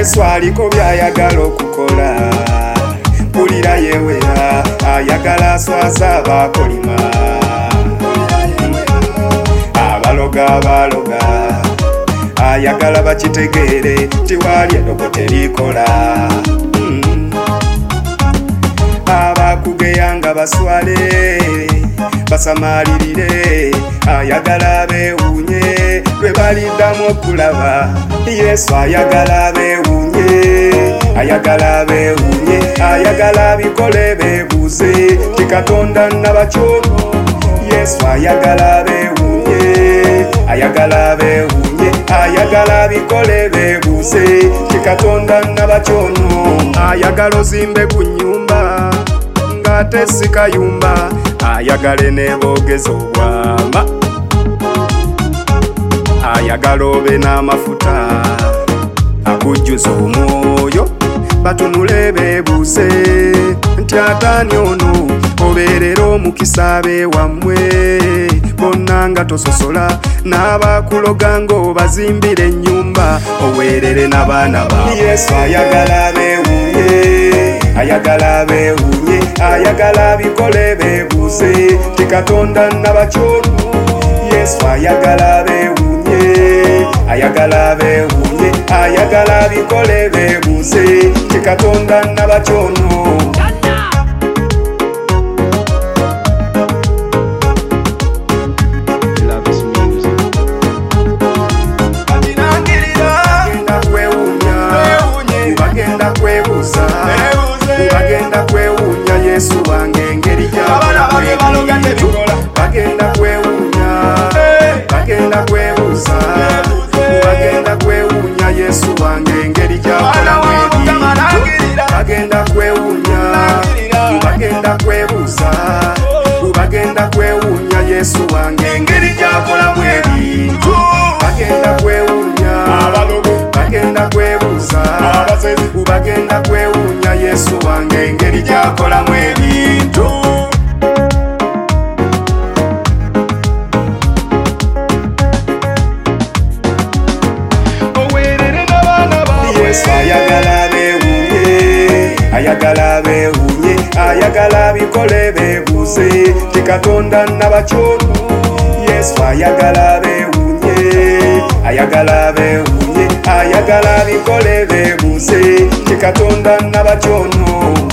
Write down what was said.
Yesu aliko byayagala okukola mpulira yewera ayagala aswaza abakolima abaloga ayagala bakitegeere tiwali edogo terikola abakugeyanga baswale basamalirire ayagala bewunye lwe baliddamu okulaba Yesu ayagala bewunye ayagala bikole bebuze tikatonda nabakyono Yesu ayagala bewunye ayagala bikole bebuze tikatonda nabakyono ayagala ozimbe ku nyumba ngate sikayumba ayagale nebogeza obwama ayagala obe n'amafuta akujjuza omwoyo batunule bebuze nti atani ono obeerera omukisa bewammwe bonna nga tososola n'abakuloga ng'obazimbira ennyumba oweerere n'abaana ba Yesu ayagala bewunye ayagala bikole bebuze tikatonda nabakyono Yesu ayagala bewunye ayagala bikole bebuze tikatonda nabakyono Yesu wange engeri bagenda kwewuunya Yesu wange engeri bagenda kwewuunya Yesu wange engeri gyakolamu ebintu bagenda kwewuunya Yesu wange engeri gyakolamu ebintu Yesu ayagala bewunye ayagala bikole bebuze tikatonda nabakyono Yesu ayagala bewunye ayagala bikole bebuze tikatonda nabakyono